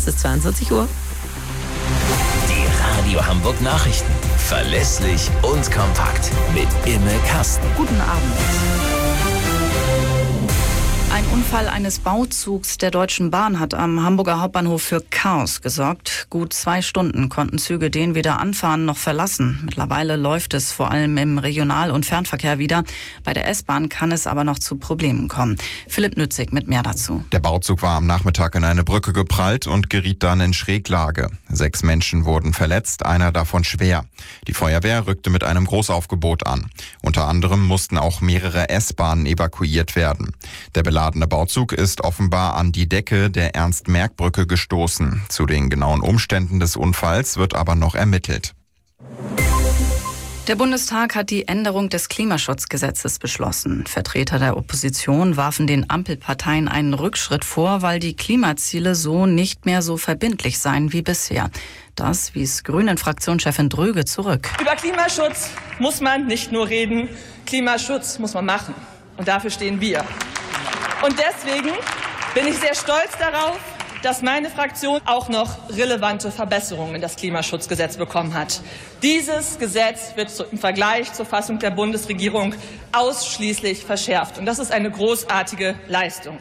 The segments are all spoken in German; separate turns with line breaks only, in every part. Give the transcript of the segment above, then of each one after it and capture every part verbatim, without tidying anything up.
Es ist zweiundzwanzig Uhr.
Die Radio Hamburg Nachrichten. Verlässlich und kompakt. Mit Imme Kasten.
Guten Abend. Ein Unfall eines Bauzugs der Deutschen Bahn hat am Hamburger Hauptbahnhof für Chaos gesorgt. Gut zwei Stunden konnten Züge den weder anfahren noch verlassen. Mittlerweile läuft es vor allem im Regional- und Fernverkehr wieder. Bei der S-Bahn kann es aber noch zu Problemen kommen. Philipp Nützig mit mehr dazu.
Der Bauzug war am Nachmittag in eine Brücke geprallt und geriet dann in Schräglage. Sechs Menschen wurden verletzt, einer davon schwer. Die Feuerwehr rückte mit einem Großaufgebot an. Unter anderem mussten auch mehrere S-Bahnen evakuiert werden. Der beladene Bauzug ist offenbar an die Decke der Ernst-Merck-Brücke gestoßen. Zu den genauen Umständen des Unfalls wird aber noch ermittelt.
Der Bundestag hat die Änderung des Klimaschutzgesetzes beschlossen. Vertreter der Opposition warfen den Ampelparteien einen Rückschritt vor, weil die Klimaziele so nicht mehr so verbindlich seien wie bisher. Das wies Grünen-Fraktionschefin Dröge zurück.
Über Klimaschutz muss man nicht nur reden, Klimaschutz muss man machen. Und dafür stehen wir. Und deswegen bin ich sehr stolz darauf, dass meine Fraktion auch noch relevante Verbesserungen in das Klimaschutzgesetz bekommen hat. Dieses Gesetz wird im Vergleich zur Fassung der Bundesregierung ausschließlich verschärft. Und das ist eine großartige Leistung.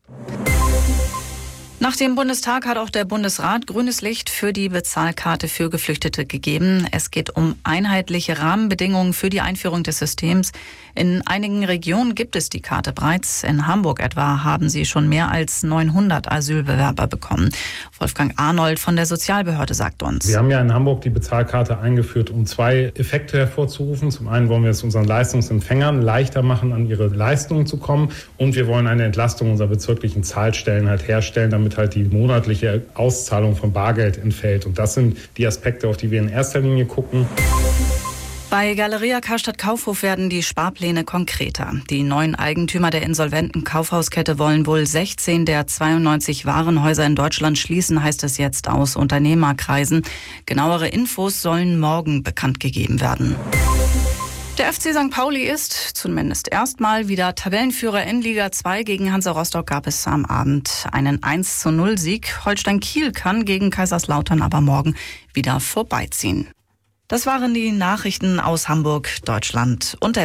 Nach dem Bundestag hat auch der Bundesrat grünes Licht für die Bezahlkarte für Geflüchtete gegeben. Es geht um einheitliche Rahmenbedingungen für die Einführung des Systems. In einigen Regionen gibt es die Karte bereits. In Hamburg etwa haben sie schon mehr als neunhundert Asylbewerber bekommen. Wolfgang Arnold von der Sozialbehörde sagt uns:
Wir haben ja in Hamburg die Bezahlkarte eingeführt, um zwei Effekte hervorzurufen. Zum einen wollen wir es unseren Leistungsempfängern leichter machen, an ihre Leistungen zu kommen. Und wir wollen eine Entlastung unserer bezirklichen Zahlstellen halt herstellen, damit halt die monatliche Auszahlung von Bargeld entfällt. Und das sind die Aspekte, auf die wir in erster Linie gucken.
Bei Galeria Karstadt Kaufhof werden die Sparpläne konkreter. Die neuen Eigentümer der insolventen Kaufhauskette wollen wohl sechzehn der zweiundneunzig Warenhäuser in Deutschland schließen, heißt es jetzt aus Unternehmerkreisen. Genauere Infos sollen morgen bekannt gegeben werden. Der F C Sankt Pauli ist zumindest erstmal wieder Tabellenführer in Liga zwei. Gegen Hansa Rostock gab es am Abend einen eins zu null Sieg. Holstein Kiel kann gegen Kaiserslautern aber morgen wieder vorbeiziehen. Das waren die Nachrichten aus Hamburg, Deutschland und der